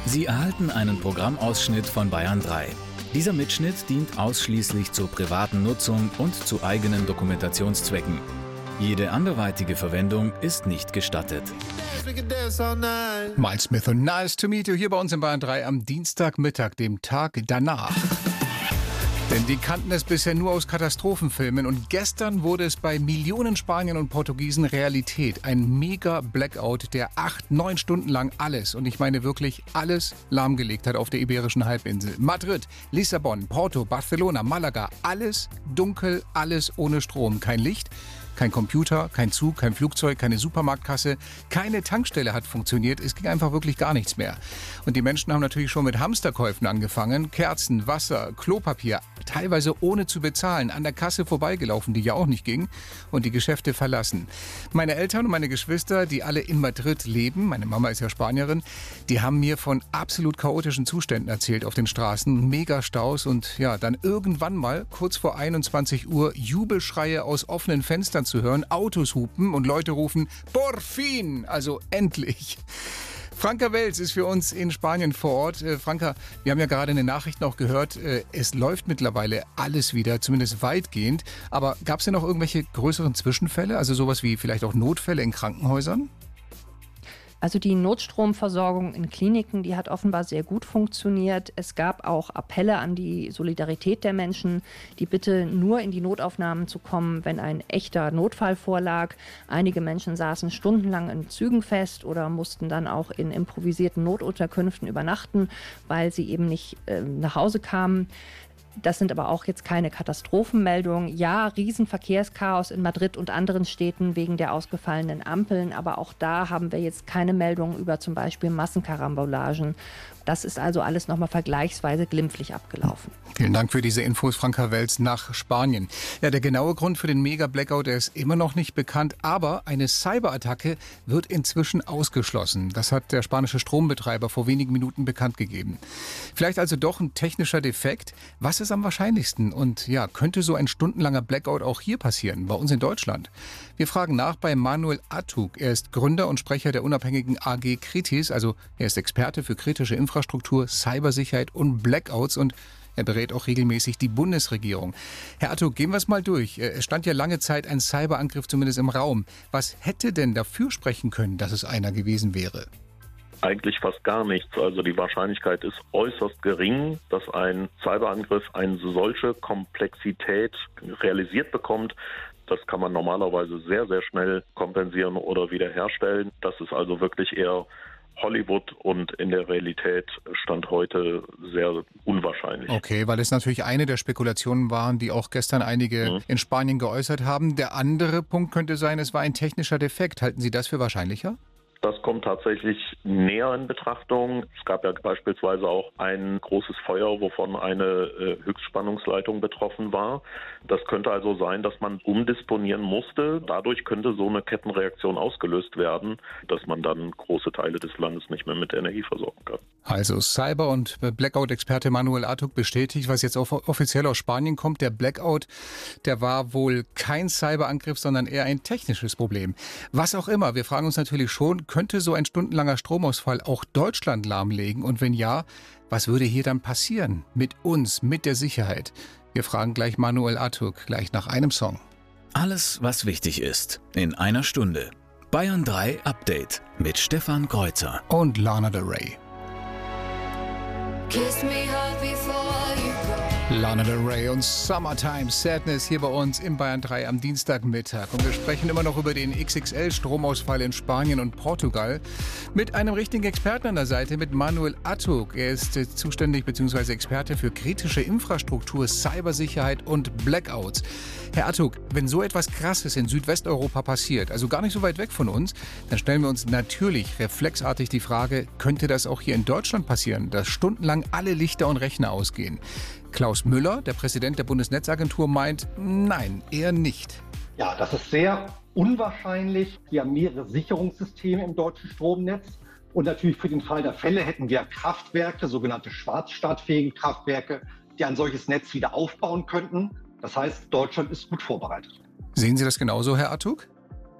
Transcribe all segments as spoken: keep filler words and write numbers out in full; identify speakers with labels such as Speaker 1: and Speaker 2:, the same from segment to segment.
Speaker 1: Sie erhalten einen Programmausschnitt von Bayern drei. Dieser Mitschnitt dient ausschließlich zur privaten Nutzung und zu eigenen Dokumentationszwecken. Jede anderweitige Verwendung ist nicht gestattet.
Speaker 2: Miles Smith und Nice to Meet You hier bei uns in Bayern drei am Dienstagmittag, dem Tag danach. Denn die kannten es bisher nur aus Katastrophenfilmen und gestern wurde es bei Millionen Spaniern und Portugiesen Realität. Ein Mega-Blackout, der acht, neun Stunden lang alles, und ich meine wirklich alles, lahmgelegt hat auf der Iberischen Halbinsel. Madrid, Lissabon, Porto, Barcelona, Malaga, alles dunkel, alles ohne Strom, kein Licht. Kein Computer, kein Zug, kein Flugzeug, keine Supermarktkasse, keine Tankstelle hat funktioniert. Es ging einfach wirklich gar nichts mehr. Und die Menschen haben natürlich schon mit Hamsterkäufen angefangen. Kerzen, Wasser, Klopapier, teilweise ohne zu bezahlen, an der Kasse vorbeigelaufen, die ja auch nicht ging, und die Geschäfte verlassen. Meine Eltern und meine Geschwister, die alle in Madrid leben, meine Mama ist ja Spanierin, die haben mir von absolut chaotischen Zuständen erzählt auf den Straßen, Megastaus und ja, dann irgendwann mal kurz vor einundzwanzig Uhr Jubelschreie aus offenen Fenstern zu hören, Autos hupen und Leute rufen Por fin, also endlich. Franka Welz ist für uns in Spanien vor Ort. Äh, Franka, wir haben ja gerade in den Nachrichten auch gehört, äh, es läuft mittlerweile alles wieder, zumindest weitgehend. Aber gab es denn noch irgendwelche größeren Zwischenfälle, also sowas wie vielleicht auch Notfälle in Krankenhäusern?
Speaker 3: Also die Notstromversorgung in Kliniken, die hat offenbar sehr gut funktioniert. Es gab auch Appelle an die Solidarität der Menschen, die Bitte nur in die Notaufnahmen zu kommen, wenn ein echter Notfall vorlag. Einige Menschen saßen stundenlang in Zügen fest oder mussten dann auch in improvisierten Notunterkünften übernachten, weil sie eben nicht äh, nach Hause kamen. Das sind aber auch jetzt keine Katastrophenmeldungen. Ja, Riesenverkehrschaos in Madrid und anderen Städten wegen der ausgefallenen Ampeln. Aber auch da haben wir jetzt keine Meldungen über zum Beispiel Massenkarambolagen. Das ist also alles nochmal vergleichsweise glimpflich abgelaufen.
Speaker 2: Vielen Dank für diese Infos, Franka Welz nach Spanien. Ja, der genaue Grund für den Mega-Blackout, der ist immer noch nicht bekannt, aber eine Cyberattacke wird inzwischen ausgeschlossen. Das hat der spanische Strombetreiber vor wenigen Minuten bekannt gegeben. Vielleicht also doch ein technischer Defekt. Was ist am wahrscheinlichsten? Und ja, könnte so ein stundenlanger Blackout auch hier passieren, bei uns in Deutschland? Wir fragen nach bei Manuel Atug. Er ist Gründer und Sprecher der unabhängigen A G Kritis, also er ist Experte für kritische Infrastruktur, Cybersicherheit und Blackouts und er berät auch regelmäßig die Bundesregierung. Herr Atug, gehen wir es mal durch. Es stand ja lange Zeit ein Cyberangriff zumindest im Raum. Was hätte denn dafür sprechen können, dass es einer gewesen wäre?
Speaker 4: Eigentlich fast gar nichts. Also die Wahrscheinlichkeit ist äußerst gering, dass ein Cyberangriff eine solche Komplexität realisiert bekommt. Das kann man normalerweise sehr, sehr schnell kompensieren oder wiederherstellen. Das ist also wirklich eher Hollywood und in der Realität Stand heute sehr unwahrscheinlich.
Speaker 2: Okay, weil es natürlich eine der Spekulationen waren, die auch gestern einige mhm. in Spanien geäußert haben. Der andere Punkt könnte sein, es war ein technischer Defekt. Halten Sie das für wahrscheinlicher?
Speaker 4: Das kommt tatsächlich näher in Betrachtung. Es gab ja beispielsweise auch ein großes Feuer, wovon eine äh, Höchstspannungsleitung betroffen war. Das könnte also sein, dass man umdisponieren musste. Dadurch könnte so eine Kettenreaktion ausgelöst werden, dass man dann große Teile des Landes nicht mehr mit Energie versorgen kann.
Speaker 2: Also Cyber- und Blackout-Experte Manuel Atug bestätigt, was jetzt auch offiziell aus Spanien kommt. Der Blackout, der war wohl kein Cyberangriff, sondern eher ein technisches Problem. Was auch immer, wir fragen uns natürlich schon, könnte so ein stundenlanger Stromausfall auch Deutschland lahmlegen? Und wenn ja, was würde hier dann passieren? Mit uns, mit der Sicherheit? Wir fragen gleich Manuel Atug, gleich nach einem Song.
Speaker 1: Alles, was wichtig ist, in einer Stunde. Bayern drei Update mit Stefan Kreuzer
Speaker 2: und Lana Del Rey.
Speaker 5: Kiss me hard before you go.
Speaker 2: Lana Del Rey und Summertime Sadness hier bei uns im Bayern drei am Dienstagmittag. Und wir sprechen immer noch über den X X L-Stromausfall in Spanien und Portugal mit einem richtigen Experten an der Seite, mit Manuel Atug. Er ist äh, zuständig bzw. Experte für kritische Infrastruktur, Cybersicherheit und Blackouts. Herr Atug, wenn so etwas Krasses in Südwesteuropa passiert, also gar nicht so weit weg von uns, dann stellen wir uns natürlich reflexartig die Frage, könnte das auch hier in Deutschland passieren, dass stundenlang alle Lichter und Rechner ausgehen? Klaus Müller, der Präsident der Bundesnetzagentur, meint, nein, eher nicht.
Speaker 6: Ja, das ist sehr unwahrscheinlich. Wir haben mehrere Sicherungssysteme im deutschen Stromnetz. Und natürlich für den Fall der Fälle hätten wir Kraftwerke, sogenannte schwarzstartfähige Kraftwerke, die ein solches Netz wieder aufbauen könnten. Das heißt, Deutschland ist gut vorbereitet.
Speaker 2: Sehen Sie das genauso, Herr Atug?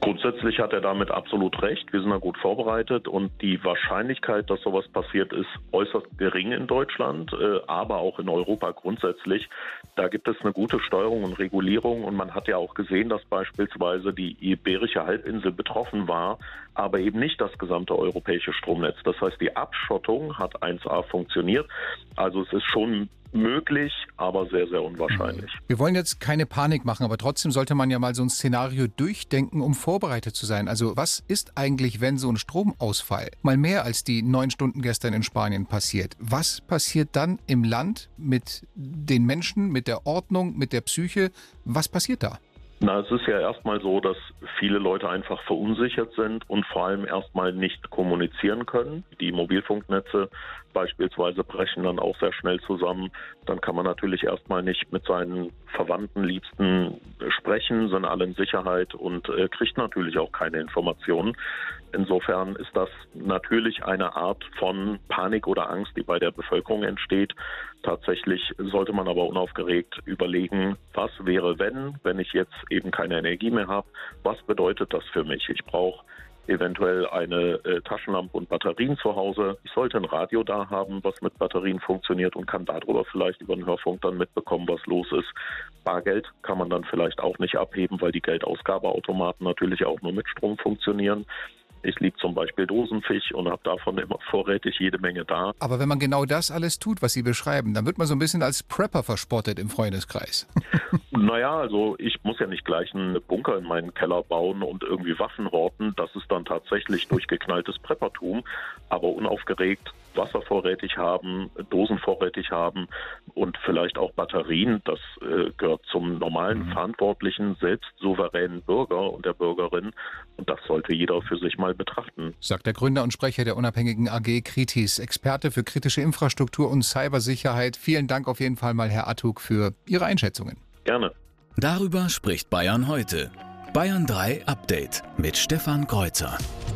Speaker 4: Grundsätzlich hat er damit absolut recht. Wir sind da gut vorbereitet und die Wahrscheinlichkeit, dass sowas passiert, ist äußerst gering in Deutschland, äh, aber auch in Europa grundsätzlich. Da gibt es eine gute Steuerung und Regulierung und man hat ja auch gesehen, dass beispielsweise die Iberische Halbinsel betroffen war, aber eben nicht das gesamte europäische Stromnetz. Das heißt, die Abschottung hat eins a funktioniert. Also es ist schon möglich, aber sehr, sehr unwahrscheinlich.
Speaker 2: Wir wollen jetzt keine Panik machen, aber trotzdem sollte man ja mal so ein Szenario durchdenken, um vorbereitet zu sein. Also was ist eigentlich, wenn so ein Stromausfall mal mehr als die neun Stunden gestern in Spanien passiert? Was passiert dann im Land mit den Menschen, mit der Ordnung, mit der Psyche? Was passiert da?
Speaker 4: Na, es ist ja erstmal so, dass viele Leute einfach verunsichert sind und vor allem erstmal nicht kommunizieren können. Die Mobilfunknetze beispielsweise brechen dann auch sehr schnell zusammen. Dann kann man natürlich erstmal nicht mit seinen Verwandten, Liebsten sprechen, sind alle in Sicherheit und äh, kriegt natürlich auch keine Informationen. Insofern ist das natürlich eine Art von Panik oder Angst, die bei der Bevölkerung entsteht. Tatsächlich sollte man aber unaufgeregt überlegen, was wäre, wenn, wenn ich jetzt eben keine Energie mehr habe, was bedeutet das für mich? Ich brauche eventuell eine äh, Taschenlampe und Batterien zu Hause. Ich sollte ein Radio da haben, was mit Batterien funktioniert und kann darüber vielleicht über den Hörfunk dann mitbekommen, was los ist. Bargeld kann man dann vielleicht auch nicht abheben, weil die Geldausgabeautomaten natürlich auch nur mit Strom funktionieren. Ich liebe zum Beispiel Dosenfisch und habe davon immer vorrätig jede Menge da.
Speaker 2: Aber wenn man genau das alles tut, was Sie beschreiben, dann wird man so ein bisschen als Prepper verspottet im Freundeskreis.
Speaker 4: Naja, also ich muss ja nicht gleich einen Bunker in meinen Keller bauen und irgendwie Waffen horten. Das ist dann tatsächlich durchgeknalltes Preppertum, aber unaufgeregt Wasser vorrätig haben, Dosen vorrätig haben und vielleicht auch Batterien. Das äh, gehört zum normalen, mhm. verantwortlichen, selbstsouveränen Bürger und der Bürgerin. Und das sollte jeder für sich mal betrachten.
Speaker 2: Sagt der Gründer und Sprecher der unabhängigen A G Kritis, Experte für kritische Infrastruktur und Cybersicherheit. Vielen Dank auf jeden Fall mal, Herr Atug, für Ihre Einschätzungen.
Speaker 4: Gerne.
Speaker 1: Darüber spricht Bayern heute. Bayern drei Update mit Stefan Kreuzer.